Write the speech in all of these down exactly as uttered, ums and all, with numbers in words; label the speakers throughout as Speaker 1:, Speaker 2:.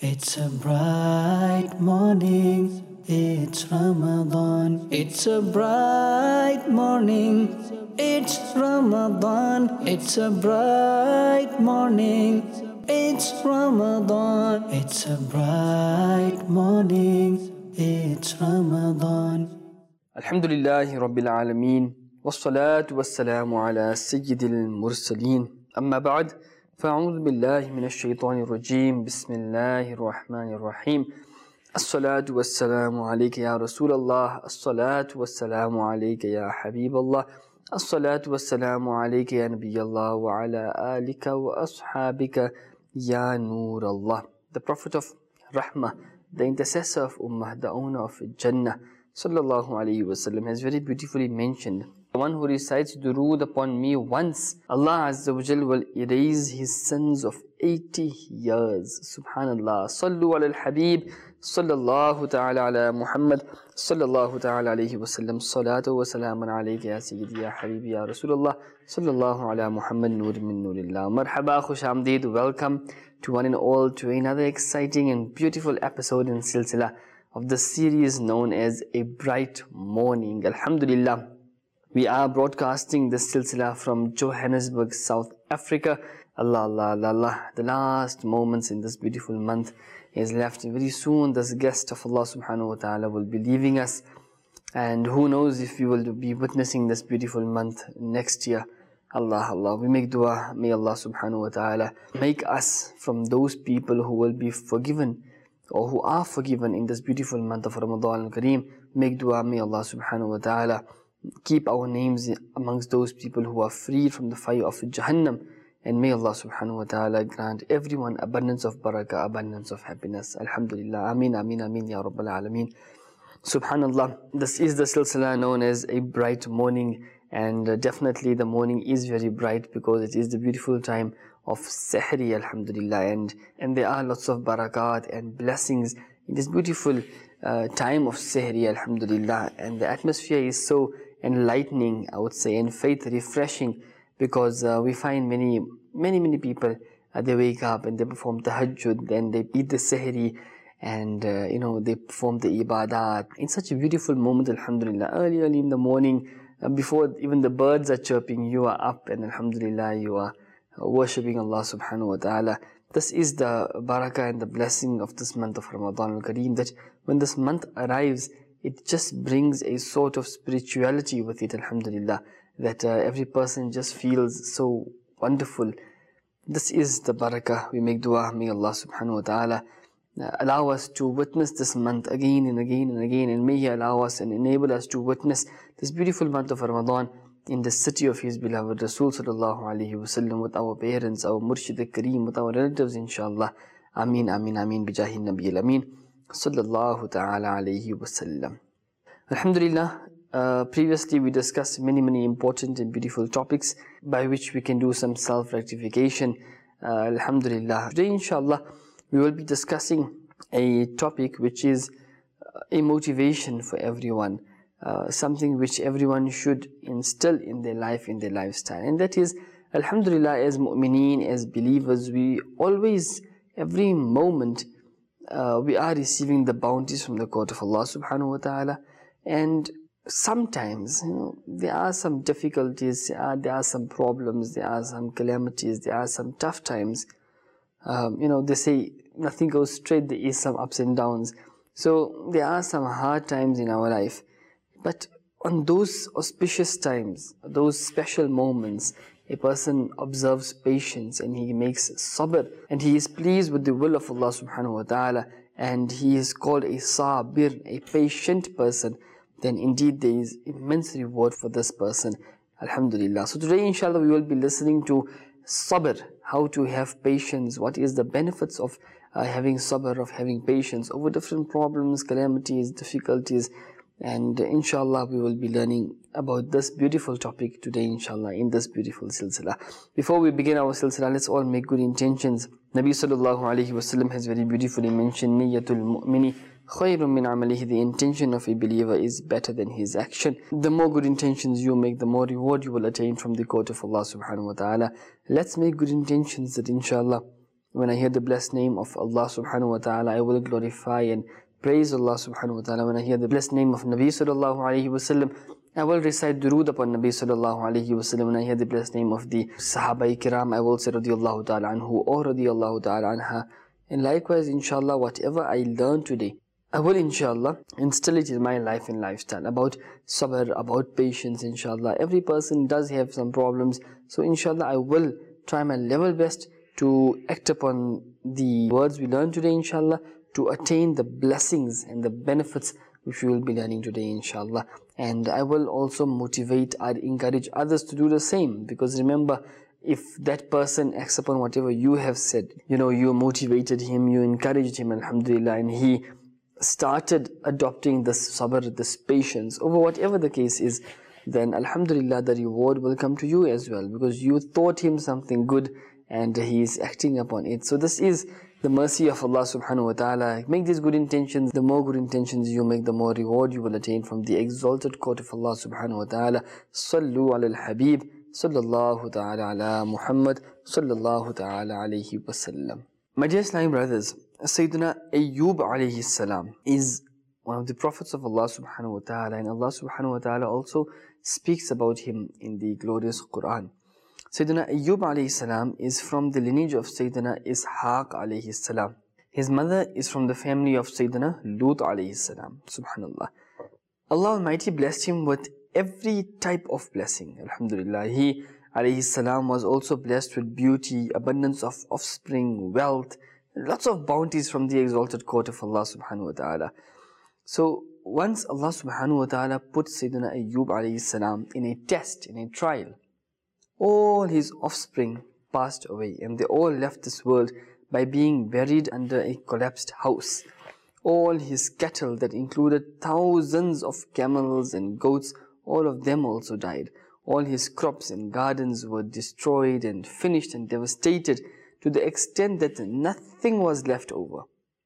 Speaker 1: It's a bright morning, it's Ramadan. It's a bright morning, it's Ramadan. It's a bright morning, it's Ramadan. It's a bright morning, it's Ramadan.
Speaker 2: Alhamdulillahi Rabbil Alameen, wassalatu wassalamu ala Sayyidil Mursaleen. Amma ba'd, fa'udhu billahi minash shaitanir rajim. Bismillahir Rahmanir Rahim. As-salatu wassalamu alayka ya Rasulallah. As-salatu wassalamu alayka ya Habiballah. As-salatu wassalamu alayka ya Nabiyallah wa ala alika wa ashabika ya Noorallah. The Prophet of Rahmah, the intercessor of Ummah, the owner of Jannah, Sallallahu Alaihi Wasallam, has very beautifully mentioned, the one who recites durood upon me once, Allah Azza wa Jal will erase his sins of eighty years. Subhanallah. Sallu ala al-Habib, Sallallahu ta'ala ala Muhammad, Sallallahu ta'ala alayhi wa sallam. Salatu wa salaman alayka ya Sayyidi ya Habibi ya Rasulullah, Sallallahu ala Muhammad, Nur min Nurillah. Marhaba, khush amdeed, welcome to one and all to another exciting and beautiful episode in Silsila of the series known as A Bright Morning. Alhamdulillah, we are broadcasting this silsila from Johannesburg, South Africa. Allah, Allah, Allah, Allah. The last moments in this beautiful month is left. Very soon this guest of Allah subhanahu wa ta'ala will be leaving us. And who knows if we will be witnessing this beautiful month next year. Allah, Allah. We make dua, may Allah subhanahu wa ta'ala make us from those people who will be forgiven or who are forgiven in this beautiful month of Ramadan al-Kareem. Make dua, may Allah subhanahu wa ta'ala keep our names amongst those people who are freed from the fire of Jahannam, and may Allah subhanahu wa ta'ala grant everyone abundance of barakah, abundance of happiness. Alhamdulillah. Ameen, ameen, ameen, ya Rabbal Alameen. Subhanallah, this is the silsila known as A Bright Morning, and uh, definitely the morning is very bright because it is the beautiful time of Sahri, alhamdulillah, and and there are lots of barakat and blessings in this beautiful uh, time of Sahri, alhamdulillah, and the atmosphere is so enlightening, I would say, and faith refreshing, because uh, we find many many many people uh, they wake up and they perform tahajjud, then they eat the Sahri, and uh, you know they perform the ibadat in such a beautiful moment, alhamdulillah. Early early in the morning, uh, before even the birds are chirping, you are up, and alhamdulillah you are worshipping Allah subhanahu wa ta'ala. This is the barakah and the blessing of this month of Ramadan al-Kareem, that when this month arrives, it just brings a sort of spirituality with it, alhamdulillah, that uh, every person just feels so wonderful. This is the barakah. We make dua, may Allah subhanahu wa ta'ala uh, allow us to witness this month again and again and again, and may He allow us and enable us to witness this beautiful month of Ramadan in the city of His beloved Rasul sallallahu alaihi wasallam, with our parents, our Murshid al-Kareem, with our relatives, inshallah. Ameen, ameen, ameen, bijahi Nabi al-Ameen, sallallahu ta'ala alaihi wasallam. Alhamdulillah, uh, previously we discussed many, many important and beautiful topics by which we can do some self-rectification. Uh, Alhamdulillah. Today, inshallah, we will be discussing a topic which is a motivation for everyone. Uh, something which everyone should instill in their life, in their lifestyle, and that is, alhamdulillah, as mu'mineen, as believers, we always, every moment, uh, we are receiving the bounties from the court of Allah subhanahu wa ta'ala, and sometimes, you know, there are some difficulties, there are, there are some problems, there are some calamities, there are some tough times. Um, you know, they say nothing goes straight, there is some ups and downs. So there are some hard times in our life. But on those auspicious times, those special moments, a person observes patience and he makes sabr, and he is pleased with the will of Allah subhanahu wa ta'ala, and he is called a sabir, a patient person, then indeed there is immense reward for this person. Alhamdulillah. So today, inshallah, we will be listening to sabr, how to have patience, what is the benefits of uh, having sabr, of having patience over different problems, calamities, difficulties. And inshallah we will be learning about this beautiful topic today, inshallah, in this beautiful silsila. Before we begin our silsila, let's all make good intentions. Nabi sallallahu alaihi wasallam has very beautifully mentioned, Niyatul mu'mini khayrun min amalihi. The intention of a believer is better than his action. The more good intentions you make, the more reward you will attain from the court of Allah subhanahu wa ta'ala. Let's make good intentions that inshallah When I hear the blessed name of Allah subhanahu wa ta'ala, I will glorify and praise Allah subhanahu wa ta'ala. When I hear the blessed name of Nabi sallallahu alayhi wa sallam, I will recite durood upon Nabi sallallahu alayhi wa sallam. When I hear the blessed name of the Sahaba Kiram, I will say radiyallahu ta'ala anhu or radiyallahu ta'ala anha. And likewise, inshallah, whatever I learn today, I will inshallah instill it in my life and lifestyle. About sabr, about patience, inshallah. Every person does have some problems. So inshallah, I will try my level best to act upon the words we learn today, inshallah, to attain the blessings and the benefits which we will be learning today, inshallah. And I will also motivate and encourage others to do the same, because remember, if that person acts upon whatever you have said, you know, you motivated him, you encouraged him, alhamdulillah, and he started adopting this sabr, this patience over whatever the case is, then alhamdulillah, the reward will come to you as well, because you taught him something good and he is acting upon it. So this is the mercy of Allah subhanahu wa ta'ala. Make these good intentions. The more good intentions you make, the more reward you will attain from the exalted court of Allah subhanahu wa ta'ala. Sallu ala al-Habib, sallallahu ta'ala ala Muhammad, sallallahu ta'ala alayhi wa sallam. My dear Islamic brothers, Sayyidina Ayyub alayhi salam is one of the prophets of Allah subhanahu wa ta'ala, and Allah subhanahu wa ta'ala also speaks about him in the glorious Quran. Sayyidina Ayyub alayhi salam is from the lineage of Sayyidina Ishaq alayhi salam. His mother is from the family of Sayyidina Lut alayhi salam. Subhanallah. Allah Almighty blessed him with every type of blessing. Alhamdulillah. He alayhi salam was also blessed with beauty, abundance of offspring, wealth, lots of bounties from the exalted court of Allah subhanahu wa ta'ala. So once Allah subhanahu wa ta'ala put Sayyidina Ayyub alayhi salam in a test, in a trial, all his offspring passed away and they all left this world by being buried under a collapsed house. All his cattle that included thousands of camels and goats, all of them also died. All his crops and gardens were destroyed and finished and devastated to the extent that nothing was left over.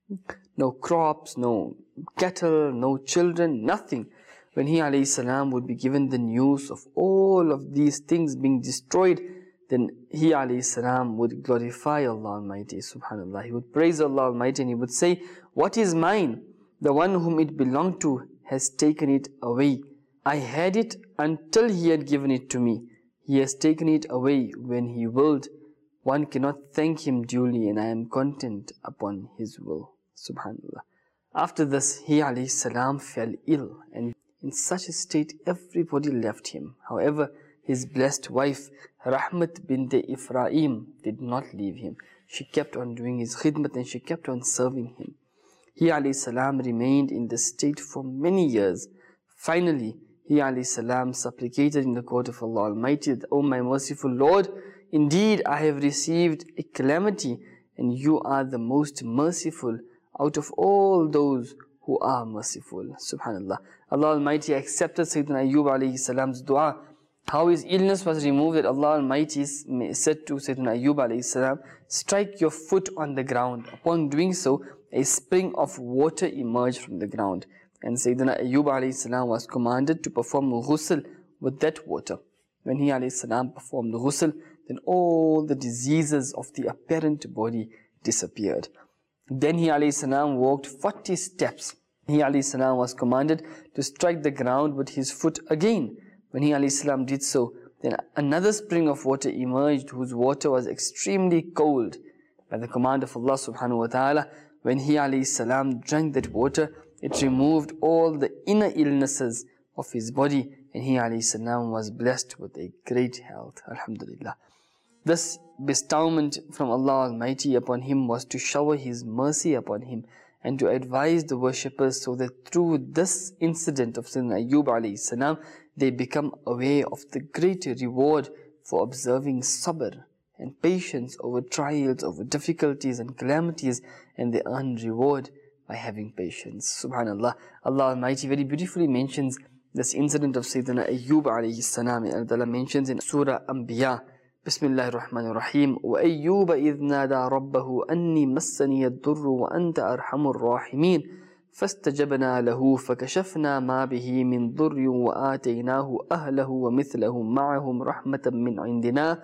Speaker 2: No crops, no cattle, no children, nothing. When he alayhi salam would be given the news of all of these things being destroyed, then he alayhi salam would glorify Allah Almighty, subhanallah. He would praise Allah Almighty and he would say, "What is mine? The one whom it belonged to has taken it away. I had it until he had given it to me. He has taken it away when he willed. One cannot thank him duly, and I am content upon his will." Subhanallah. After this, he alayhi salam fell ill, and in such a state everybody left him. However, his blessed wife Rahmat bint Ephraim did not leave him. She kept on doing his khidmat and she kept on serving him. He alayhi salam remained in this state for many years. Finally, he alayhi salam supplicated in the court of Allah Almighty, "O my merciful Lord, indeed I have received a calamity, and you are the most merciful out of all those who are merciful." Subhanallah. Allah Almighty accepted Sayyidina Ayyub alayhi salam's dua. How his illness was removed, that Allah Almighty said to Sayyidina Ayyub alayhi salam, "Strike your foot on the ground." Upon doing so, a spring of water emerged from the ground, and Sayyidina Ayyub alayhi salam was commanded to perform ghusl with that water. When he alayhi salam performed ghusl, then all the diseases of the apparent body disappeared. Then he alayhi salam walked forty steps. He alayhi salam was commanded to strike the ground with his foot again. When he alayhi salam did so, then another spring of water emerged, whose water was extremely cold. By the command of Allah subhanahu wa ta'ala, when he alayhi salam drank that water, it removed all the inner illnesses of his body, and he alayhi salam was blessed with a great health. Alhamdulillah. This bestowment from Allah Almighty upon him was to shower His mercy upon him and to advise the worshippers, so that through this incident of Sayyidina Ayyub alayhi salam, they become aware of the great reward for observing sabr and patience over trials, over difficulties and calamities, and they earn reward by having patience. Subhanallah. Allah Almighty very beautifully mentions this incident of Sayyidina Ayyub alayhi salam, and Allah mentions in Surah Anbiya, Bismillahir Rahmanir Rahim, وَأَيُّوبَ إِذْ نَادَى رَبَّهُ أَنِّي مَسَّنِيَ الضُّرُّ وَأَنْتَ أَرْحَمُ الرَّاحِمِينَ فَاسْتَجَبْنَا لَهُ فَكَشَفْنَا مَا بِهِ مِنْ ضُرٍّ وَآتَيْنَاهُ أَهْلَهُ وَمِثْلَهُمْ مَعَهُمْ رَحْمَةً مِنْ عِنْدِنَا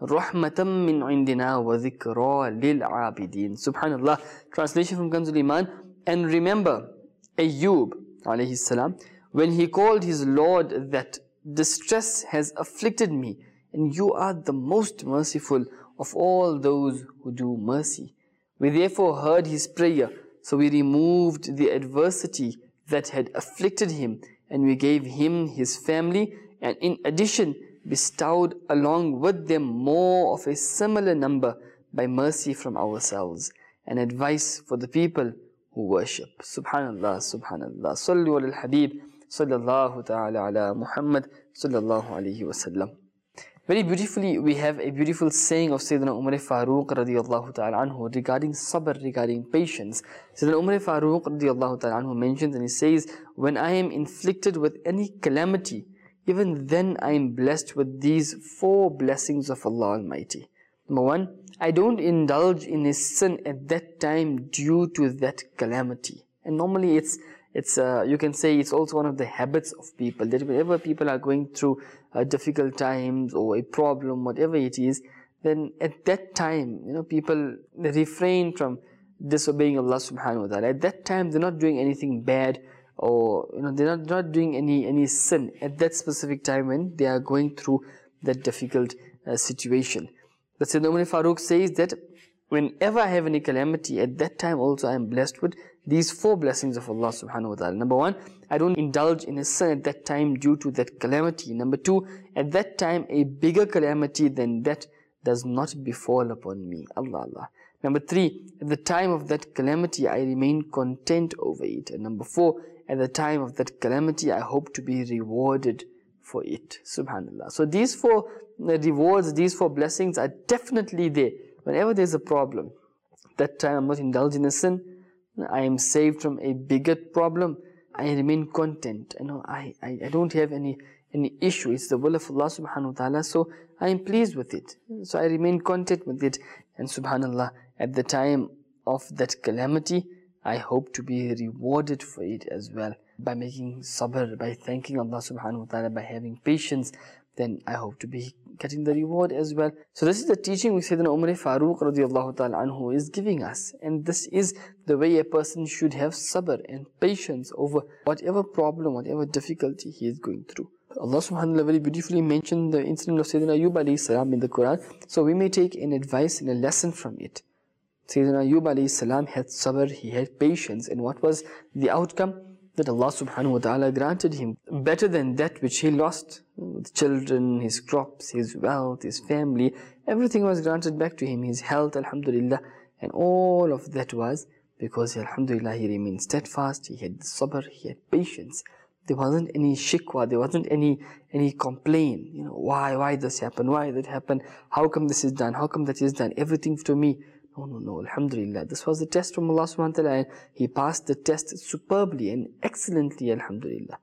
Speaker 2: رَحْمَةً مِّنْ عِنْدِنَا وَذِكْرَى لِلْعَابِدِينَ. Subhanallah. Translation from Kanzul Iman. And remember Ayyub alayhi salam, when he called his Lord that distress has afflicted me, and you are the most merciful of all those who do mercy. We therefore heard his prayer, so we removed the adversity that had afflicted him, and we gave him his family, and in addition bestowed along with them more of a similar number by mercy from ourselves, and advice for the people who worship. Subhanallah, Subhanallah. Sallu ala al-Habib, sallallahu ta'ala ala Muhammad, sallallahu alayhi wa sallam. Very beautifully, we have a beautiful saying of Sayyidina Umar Farooq radiyallahu ta'ala anhu regarding sabr, regarding patience. Sayyidina Umar Farooq radiyallahu ta'ala anhu mentions, and he says, when I am inflicted with any calamity, even then I am blessed with these four blessings of Allah Almighty. Number one, I don't indulge in a sin at that time due to that calamity. And normally it's It's, uh, you can say it's also one of the habits of people, that whenever people are going through uh, difficult times or a problem, whatever it is, then at that time, you know, people they refrain from disobeying Allah subhanahu wa ta'ala. At that time, they're not doing anything bad, or, you know, they're not, not doing any, any sin at that specific time when they are going through that difficult uh, situation. But Sayyidina Umar Farooq says that whenever I have any calamity, at that time also I am blessed with these four blessings of Allah subhanahu wa ta'ala. Number one, I don't indulge in a sin at that time due to that calamity. Number two, at that time a bigger calamity than that does not befall upon me. Allah Allah. Number three, at the time of that calamity I remain content over it. And number four, at the time of that calamity I hope to be rewarded for it. Subhanallah. So these four rewards, these four blessings are definitely there. Whenever there's a problem, that time I'm not indulging in a sin, I am saved from a bigger problem, I remain content. You know, I, I, I don't have any, any issue. It's the will of Allah subhanahu wa ta'ala, so I am pleased with it. So I remain content with it. And subhanallah, at the time of that calamity, I hope to be rewarded for it as well. By making sabr, by thanking Allah subhanahu wa ta'ala, by having patience, then I hope to be getting the reward as well. So this is the teaching which Sayyidina Umar Farooq radiyallahu ta'ala anhu is giving us. And this is the way a person should have sabr and patience over whatever problem, whatever difficulty he is going through. Allah subhanahu wa ta'ala very beautifully mentioned the incident of Sayyidina Ayyub alayhi salam in the Quran. So we may take an advice and a lesson from it. Sayyidina Ayyub alayhi salam had sabr, he had patience. And what was the outcome? That Allah subhanahu wa ta'ala granted him better than that which he lost. With children, his crops, his wealth, his family, everything was granted back to him. His health, alhamdulillah. And all of that was because, alhamdulillah, he remained steadfast, he had sabr, he had patience. There wasn't any shikwa, there wasn't any any complaint. You know, why, why this happened, why that happened, how come this is done, how come that is done, everything to me. No, no, no, alhamdulillah. This was the test from Allah subhanahu wa ta'ala, and he passed the test superbly and excellently, alhamdulillah.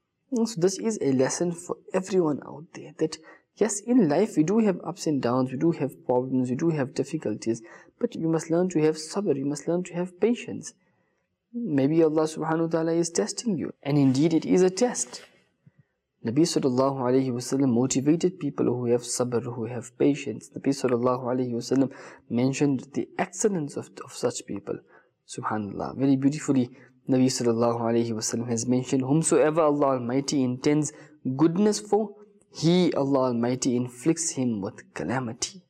Speaker 2: So this is a lesson for everyone out there, that yes, in life we do have ups and downs, we do have problems, we do have difficulties, but you must learn to have sabr, you must learn to have patience. Maybe Allah subhanahu wa ta'ala is testing you, and indeed it is a test. Nabi sallallahu alayhi wa sallam motivated people who have sabr, who have patience. Nabi sallallahu alayhi wa sallam mentioned the excellence of, of such people. Subhanallah. Very beautifully, Nabi sallallahu alayhi wa sallam has mentioned, whomsoever Allah Almighty intends goodness for, He, Allah Almighty, inflicts him with calamity.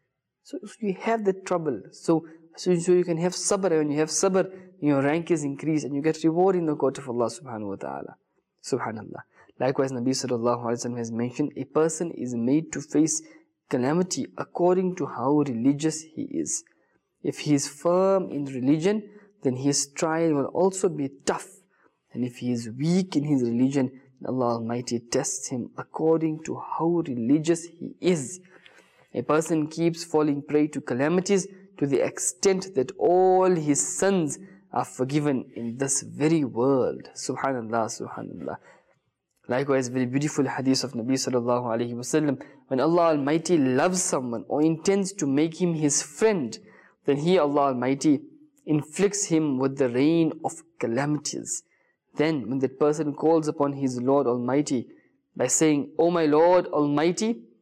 Speaker 2: So if you have that trouble, so, so, so you can have sabr, and when you have sabr, your rank is increased, and you get reward in the court of Allah subhanahu wa ta'ala. Subhanallah. Likewise, Nabi sallallahu alayhi wa sallam has mentioned, a person is made to face calamity according to how religious he is. If he is firm in religion, then his trial will also be tough. And if he is weak in his religion, Allah Almighty tests him according to how religious he is. A person keeps falling prey to calamities to the extent that all his sins are forgiven in this very world. Subhanallah, subhanallah. Likewise, very beautiful hadith of Nabi sallallahu alayhi wa sallam. When Allah Almighty loves someone or intends to make him his friend, then He, Allah Almighty, inflicts him with the rain of calamities. Then, when that person calls upon his Lord Almighty by saying, "O my Lord Almighty,"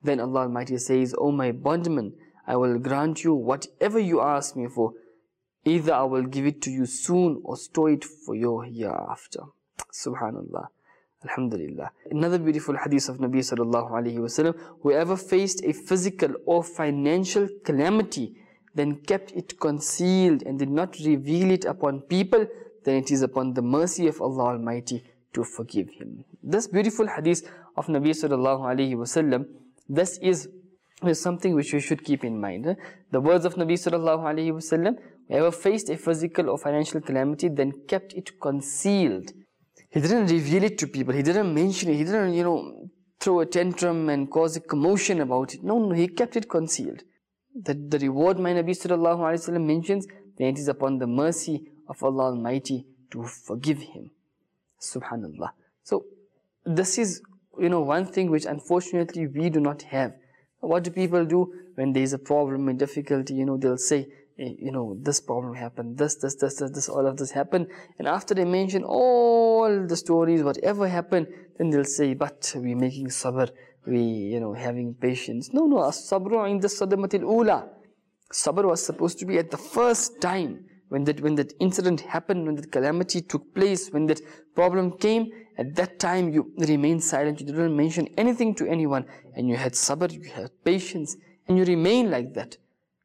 Speaker 2: Then Allah Almighty says, O my bondman, I will grant you whatever you ask me for. Either I will give it to you soon or store it for your hereafter. Subhanallah. Alhamdulillah. Another beautiful hadith of Nabi sallallahu alayhi wasallam, whoever faced a physical or financial calamity, then kept it concealed and did not reveal it upon people, then it is upon the mercy of Allah Almighty to forgive him. This beautiful hadith of Nabi sallallahu alayhi wasallam, this is, is something which we should keep in mind. Eh? The words of Nabi sallallahu alayhi wasallam, whoever faced a physical or financial calamity, then kept it concealed. He didn't reveal it to people. He didn't mention it. He didn't, you know, throw a tantrum and cause a commotion about it. No, no, he kept it concealed. That the reward my Nabi sallallahu alayhi wa sallam mentions, then it is upon the mercy of Allah Almighty to forgive him. Subhanallah. So, this is, you know, one thing which unfortunately we do not have. What do people do when there is a problem and difficulty? You know, they'll say, you know, this problem happened, this, this, this, this, this, all of this happened. And after they mention all the stories, whatever happened, then they'll say, but we're making sabr, we, you know, having patience. No, no, as-sabru inda sadamatil ula. Sabr was supposed to be at the first time, when that, when that incident happened, when that calamity took place, when that problem came, at that time you remained silent, you didn't mention anything to anyone, and you had sabr, you had patience, and you remain like that.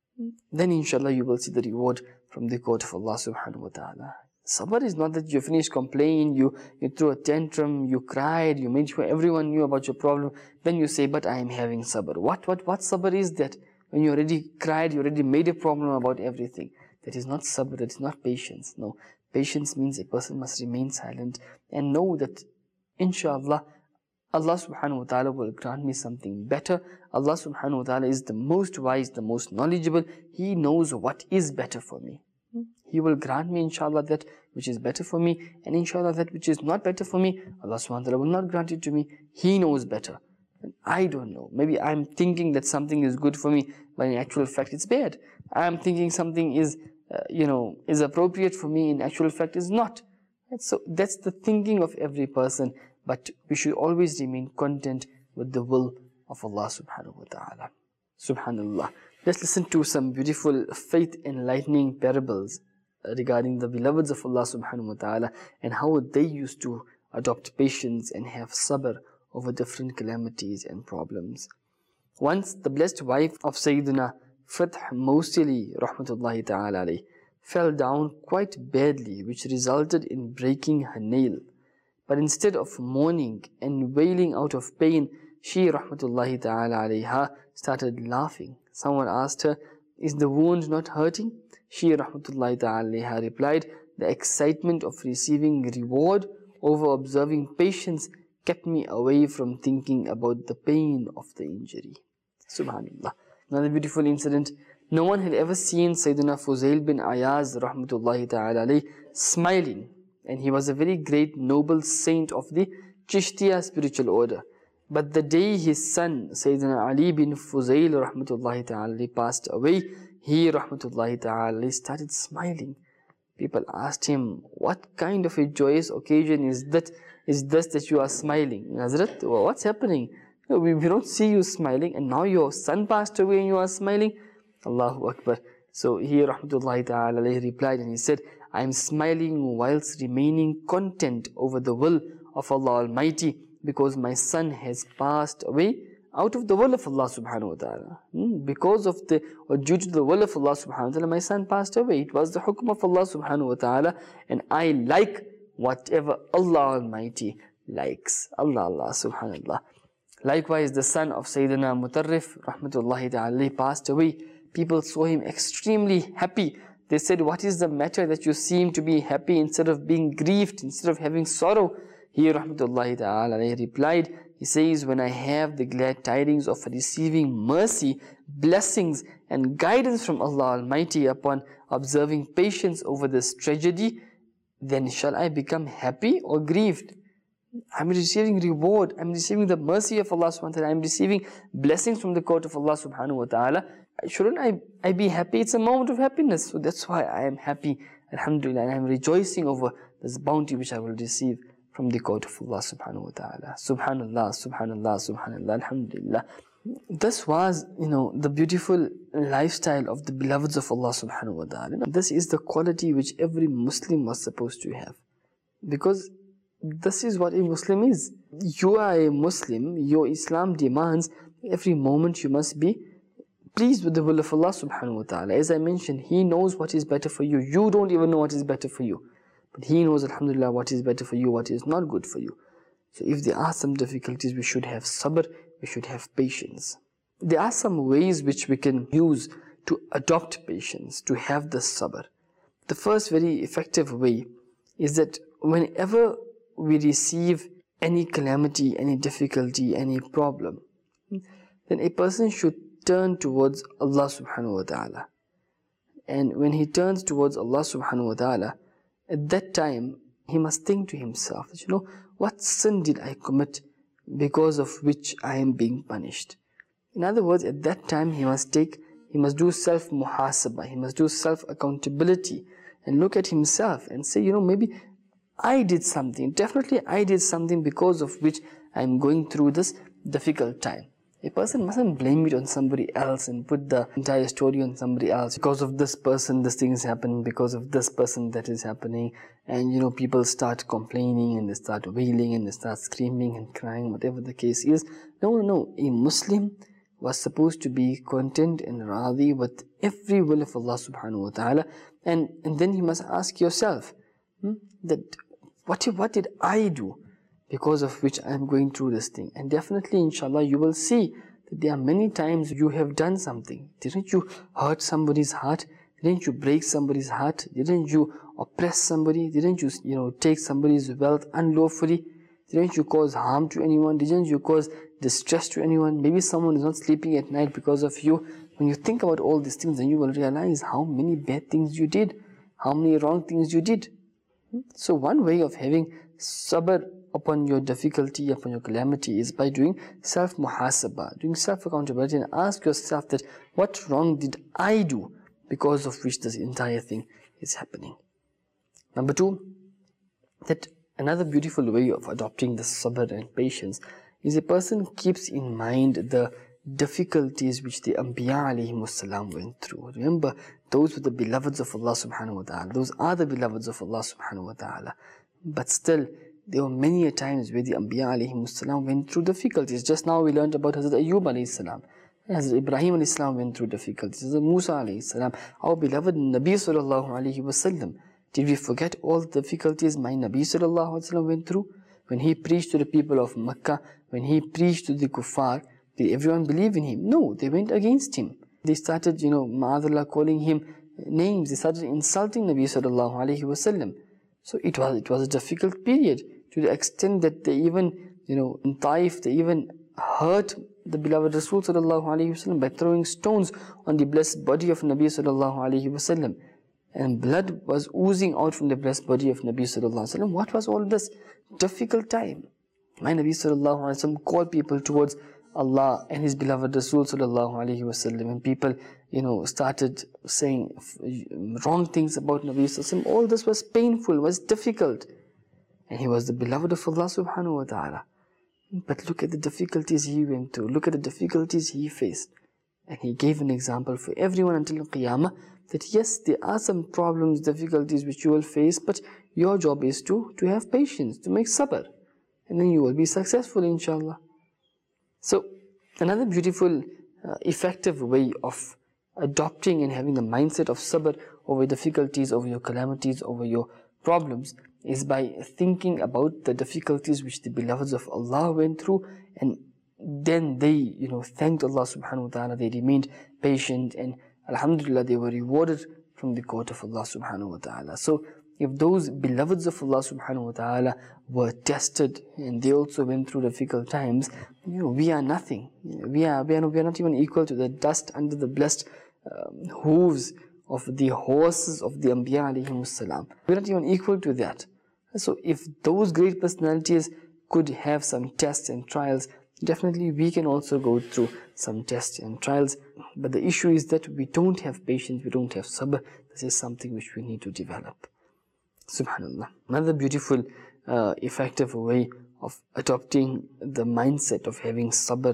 Speaker 2: Then inshallah you will see the reward from the court of Allah subhanahu wa ta'ala. Sabr is not that you finished complaining, you, you threw a tantrum, you cried, you made sure everyone knew about your problem. Then you say, but I am having sabr. What, what, what sabr is that? When you already cried, you already made a problem about everything. That is not sabr, that is not patience. No, patience means a person must remain silent and know that inshallah Allah subhanahu wa ta'ala will grant me something better. Allah subhanahu wa ta'ala is the most wise, the most knowledgeable. He knows what is better for me. He will grant me inshallah that which is better for me, and inshallah that which is not better for me, Allah subhanahu wa ta'ala will not grant it to me. He knows better. And I don't know. Maybe I'm thinking that something is good for me, but in actual fact it's bad. I'm thinking something is, uh, you know, is appropriate for me, in actual fact is not. And so that's the thinking of every person. But we should always remain content with the will of Allah subhanahu wa ta'ala. Subhanallah. Let's listen to some beautiful faith enlightening parables regarding the beloveds of Allah subhanahu wa ta'ala and how they used to adopt patience and have sabr over different calamities and problems. Once the blessed wife of Sayyidina Fath Mawsili rahmatullahi ta'ala alayh fell down quite badly, which resulted in breaking her nail. But instead of mourning and wailing out of pain, she rahmatullahi ta'ala alayha started laughing. Someone asked her, is the wound not hurting? She rahmatullahi ta'ala alayha replied, the excitement of receiving reward over observing patience kept me away from thinking about the pain of the injury. Subhanallah. Another beautiful incident. No one had ever seen Sayyidina Fuzail bin Ayaz rahmatullahi ta'ala alayh smiling. And he was a very great noble saint of the Chishtiya spiritual order. But the day his son, Sayyidina Ali bin Fuzail rahmatullahi ta'ala passed away, he rahmatullahi ta'ala started smiling. People asked him, what kind of a joyous occasion is that? Is this that you are smiling? Hazrat, what's happening? We, we don't see you smiling, and now your son passed away and you are smiling? Allahu Akbar. So he rahmatullahi ta'ala replied and he said, I am smiling whilst remaining content over the will of Allah Almighty, because my son has passed away out of the will of Allah subhanahu wa ta'ala. Hmm? Because of the, or due to the will of Allah subhanahu wa ta'ala, my son passed away. It was the hukm of Allah subhanahu wa ta'ala, and I like whatever Allah Almighty likes. Allah, Allah, subhanallah. Likewise, the son of Sayyidina Mutarrif rahmatullahi ta'ala passed away. People saw him extremely happy. They said, what is the matter that you seem to be happy instead of being grieved, instead of having sorrow? He rahmatullahi ta'ala replied, he says, when I have the glad tidings of receiving mercy, blessings and guidance from Allah Almighty upon observing patience over this tragedy, then shall I become happy or grieved? I'm receiving reward, I'm receiving the mercy of Allah subhanahu wa ta'ala, I'm receiving blessings from the court of Allah subhanahu wa ta'ala. Shouldn't I, I be happy? It's a moment of happiness. So that's why I am happy, alhamdulillah, and I am rejoicing over this bounty which I will receive from the court of Allah subhanahu wa ta'ala. Subhanallah, subhanallah, subhanallah, alhamdulillah. This was, you know, the beautiful lifestyle of the beloveds of Allah subhanahu wa ta'ala. This is the quality which every Muslim was supposed to have. Because this is what a Muslim is. You are a Muslim, your Islam demands every moment you must be pleased with the will of Allah subhanahu wa ta'ala. As I mentioned, He knows what is better for you. You don't even know what is better for you. But He knows, alhamdulillah, what is better for you, what is not good for you. So if there are some difficulties, we should have sabr, we should have patience. There are some ways which we can use to adopt patience, to have the sabr. The first very effective way is that whenever we receive any calamity, any difficulty, any problem, then a person should turn towards Allah subhanahu wa ta'ala. And when he turns towards Allah subhanahu wa ta'ala, at that time, he must think to himself that, you know, what sin did I commit because of which I am being punished? In other words, at that time, he must take, he must do self-muhasabah, he must do self-accountability and look at himself and say, you know, maybe I did something, definitely I did something because of which I am going through this difficult time. A person mustn't blame it on somebody else and put the entire story on somebody else. Because of this person, this thing is happening. Because of this person, that is happening. And, you know, people start complaining and they start wailing and they start screaming and crying, whatever the case is. No, no, no. A Muslim was supposed to be content and radi with every will of Allah subhanahu wa ta'ala. And, and then you must ask yourself, hmm, that what, what did I do because of which I am going through this thing? And definitely, inshallah, you will see that there are many times you have done something. Didn't you hurt somebody's heart? Didn't you break somebody's heart? Didn't you oppress somebody? Didn't you, you know, take somebody's wealth unlawfully? Didn't you cause harm to anyone? Didn't you cause distress to anyone? Maybe someone is not sleeping at night because of you. When you think about all these things, then you will realize how many bad things you did, how many wrong things you did. So one way of having sabr upon your difficulty, upon your calamity, is by doing self-muhasabah, doing self-accountability, and ask yourself that what wrong did I do because of which this entire thing is happening. Number two, that another beautiful way of adopting the sabr and patience is a person keeps in mind the difficulties which the Anbiya alayhimu salam went through. Remember, those were the beloveds of Allah subhanahu wa ta'ala. Those are the beloveds of Allah subhanahu wa ta'ala. But still, there were many a times where the Anbiya alayhimu salam went through difficulties. Just now we learned about Hazrat Ayyub alayhi salam. Hazrat Ibrahim alayhi salam went through difficulties. Hazrat Musa alayhi salam. Our beloved Nabi sallallahu alayhi wa sallam. Did we forget all the difficulties my Nabi sallallahu alayhi wa sallam went through? When he preached to the people of Makkah, when he preached to the kuffar, did everyone believe in him? No, they went against him. They started, you know, ma'adallah, calling him names. They started insulting Nabi sallallahu alayhi wa sallam. So it was, it was a difficult period, to the extent that they even, you know, in Taif, they even hurt the beloved Rasul sallallahu alayhi wa sallam by throwing stones on the blessed body of Nabi sallallahu alayhi wa sallam. And blood was oozing out from the blessed body of Nabi sallallahu alayhi wa sallam. What was all this? Difficult time. My Nabi sallallahu alayhi wa sallam called people towards Allah and His beloved Rasul sallallahu alayhi wa sallam. And people, you know, started saying wrong things about Nabi sallallahu alayhi wa sallam. All this was painful, was difficult. And he was the beloved of Allah subhanahu wa ta'ala. But look at the difficulties he went through. Look at the difficulties he faced. And he gave an example for everyone until Qiyamah, that yes, there are some problems, difficulties which you will face, but your job is to, to have patience, to make sabr. And then you will be successful, inshallah. So, another beautiful, uh, effective way of adopting and having the mindset of sabr over difficulties, over your calamities, over your problems, is by thinking about the difficulties which the beloveds of Allah went through, and then they, you know, thanked Allah subhanahu wa ta'ala, they remained patient, and alhamdulillah, they were rewarded from the court of Allah subhanahu wa ta'ala. So, if those beloveds of Allah subhanahu wa ta'ala were tested and they also went through difficult times, you know, we are nothing. We are, we are, we are not even equal to the dust under the blessed um, hooves of the horses of the Anbiya alayhimu salam. We are not even equal to that. So if those great personalities could have some tests and trials, definitely we can also go through some tests and trials. But the issue is that we don't have patience, we don't have sabr. This is something which we need to develop. Subhanallah. Another beautiful, uh, effective way of adopting the mindset of having sabr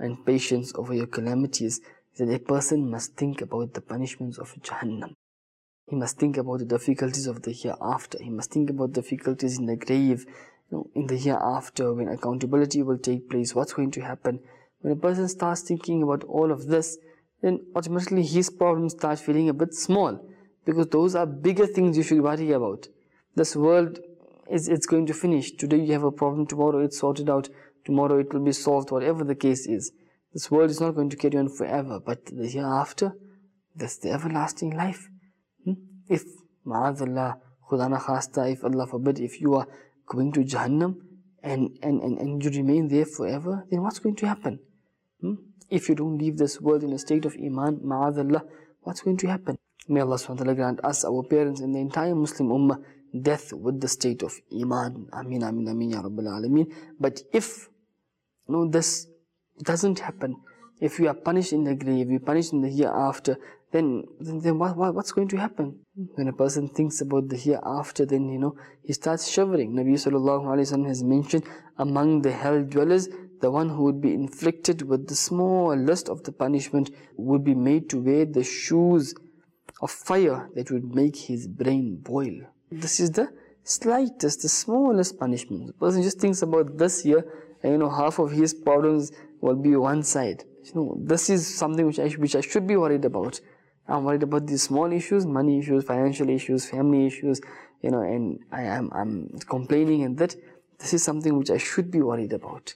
Speaker 2: and patience over your calamities is that a person must think about the punishments of Jahannam. He must think about the difficulties of the hereafter. He must think about difficulties in the grave, you know, in the hereafter, when accountability will take place, what's going to happen. When a person starts thinking about all of this, then automatically his problems start feeling a bit small, because those are bigger things you should worry about. This world is it's going to finish. Today you have a problem, tomorrow it's sorted out, tomorrow it will be solved, whatever the case is. This world is not going to carry on forever, but the hereafter, that's the everlasting life. Hmm? If, ma'adallah, khudana khasta, if Allah forbid, if you are going to Jahannam and, and, and, and you remain there forever, then what's going to happen? Hmm? If you don't leave this world in a state of Iman, ma'adallah, what's going to happen? May Allah subhanahu wa ta'ala grant us, our parents, and the entire Muslim ummah death with the state of Iman. Ameen, ameen, ameen, ya Rabbil Alameen. But if you know, this doesn't happen, if we are punished in the grave, we are punished in the hereafter, then, then, then what, what, what's going to happen? When a person thinks about the hereafter, then you know, he starts shivering. Nabi sallallahu alayhi wa sallam has mentioned, among the hell dwellers, the one who would be inflicted with the smallest of the punishment would be made to wear the shoes of fire that would make his brain boil. This is the slightest, the smallest punishment. The person just thinks about this here, and you know, half of his problems will be one side. You know, this is something which I, which I should be worried about. I'm worried about these small issues, money issues, financial issues, family issues, you know, and I am I'm complaining, and that this is something which I should be worried about.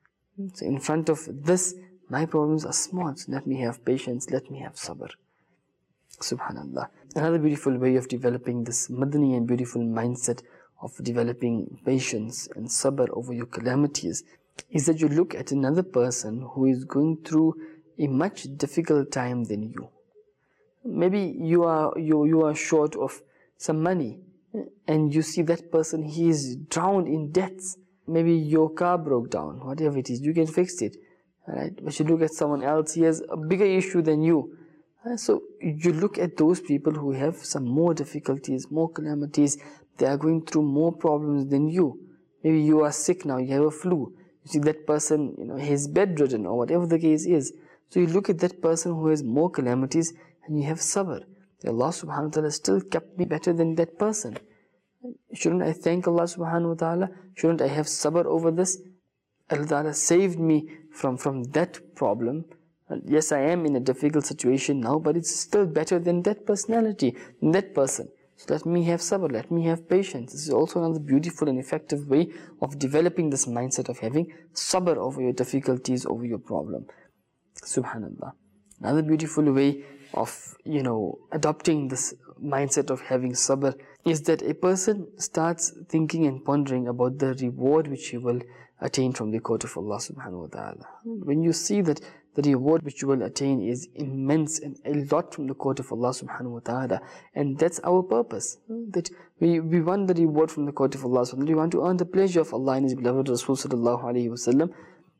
Speaker 2: So in front of this, my problems are small. So let me have patience, let me have sabr. Subhanallah. Another beautiful way of developing this Madani and beautiful mindset of developing patience and sabr over your calamities is that you look at another person who is going through a much difficult time than you. Maybe you are you you are short of some money, and you see that person, he is drowned in debts. Maybe your car broke down, whatever it is, you can fix it. Right? But you look at someone else, he has a bigger issue than you. So you look at those people who have some more difficulties, more calamities, they are going through more problems than you. Maybe you are sick now, you have a flu. You see that person, you know, he's bedridden or whatever the case is. So you look at that person who has more calamities and you have sabr. Allah subhanahu wa ta'ala still kept me better than that person. Shouldn't I thank Allah subhanahu wa ta'ala? Shouldn't I have sabr over this? Allah ta'ala saved me from, from that problem. Yes, I am in a difficult situation now, but it's still better than that personality, than that person. So let me have sabr, let me have patience. This is also another beautiful and effective way of developing this mindset of having sabr over your difficulties, over your problem. Subhanallah. Another beautiful way of, you know, adopting this mindset of having sabr is that a person starts thinking and pondering about the reward which he will attain from the court of Allah subhanahu wa ta'ala. When you see that the reward which you will attain is immense and a lot from the court of Allah subhanahu wa ta'ala, and that's our purpose, that we, we want the reward from the court of Allah subhanahu wa ta'ala. We want to earn the pleasure of Allah and His beloved Rasul sallallahu alayhi wa sallam.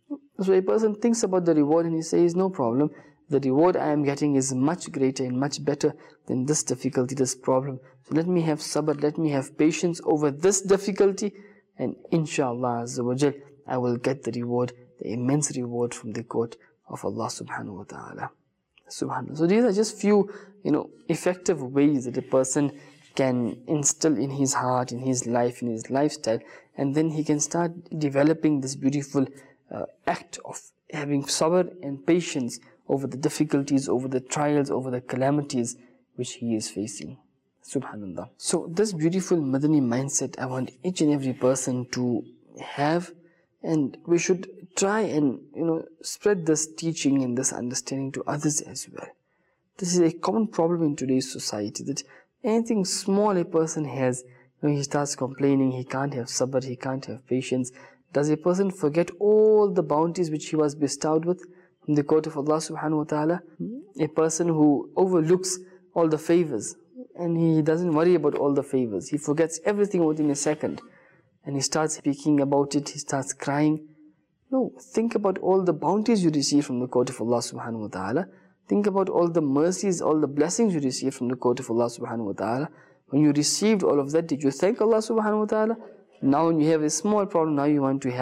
Speaker 2: So a person thinks about the reward and he says, no problem, the reward I am getting is much greater and much better than this difficulty, this problem. So let me have sabr, let me have patience over this difficulty, and inshallah azza wa jal, I will get the reward, the immense reward from the court of Allah subhanahu wa ta'ala. Subhanallah. So these are just few, you know, effective ways that a person can instill in his heart, in his life, in his lifestyle, and then he can start developing this beautiful uh, act of having sabr and patience over the difficulties, over the trials, over the calamities which he is facing. Subhanallah. So this beautiful Madani mindset I want each and every person to have, and we should try and, you know, spread this teaching and this understanding to others as well. This is a common problem in today's society, that anything small a person has, you know, he starts complaining, he can't have sabr, he can't have patience. Does a person forget all the bounties which he was bestowed with from the court of Allah subhanahu wa ta'ala? A person who overlooks all the favors and he doesn't worry about all the favors, he forgets everything within a second, and he starts speaking about it, he starts crying. No, think about all the bounties you receive from the court of Allah subhanahu wa ta'ala. Think about all the mercies, all the blessings you receive from the court of Allah subhanahu wa ta'ala. When you received all of that, did you thank Allah subhanahu wa ta'ala? Now when you have a small problem, now you want to have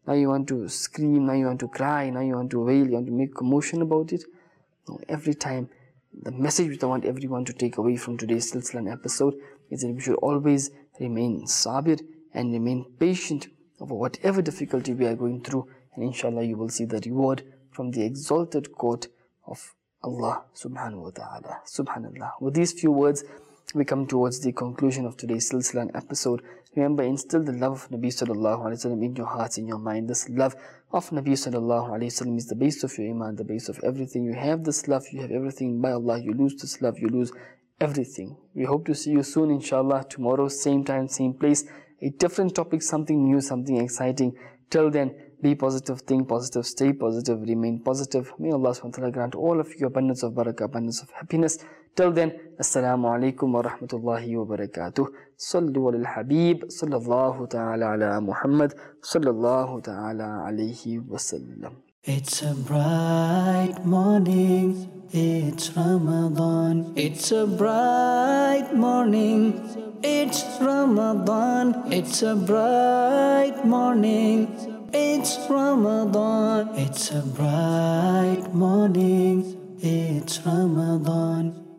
Speaker 2: now you want to scream, now you want to cry, now you want to wail, you want to make commotion about it. No, every time, the message which I want everyone to take away from today's Silsilan episode is that we should always remain sabir and remain patient over whatever difficulty we are going through, and inshallah you will see the reward from the exalted court of Allah subhanahu wa ta'ala. Subhanallah. With these few words, we come towards the conclusion of today's Silsilan episode. Remember, instill the love of Nabi sallallahu alayhi wa sallam in your hearts, in your mind. This love of Nabi sallallahu alayhi wa sallam is the base of your iman, the base of everything. You have this love, you have everything. By Allah, you lose this love, you lose everything. We hope to see you soon, inshallah. Tomorrow, same time, same place. A different topic, something new, something exciting. Till then, be positive, think positive, stay positive, remain positive. May Allah subhanahu wa ta'ala grant all of you abundance of barakah, abundance of happiness. Till then, Assalamu alaikum wa rahmatullahi wa barakatuh. Sallu ala al-Habib, sallallahu ta'ala ala Muhammad, sallallahu ta'ala alayhi wa sallam.
Speaker 1: It's a bright morning, it's Ramadan. It's a bright morning, it's Ramadan. It's a bright morning, it's Ramadan. It's a bright morning, it's Ramadan.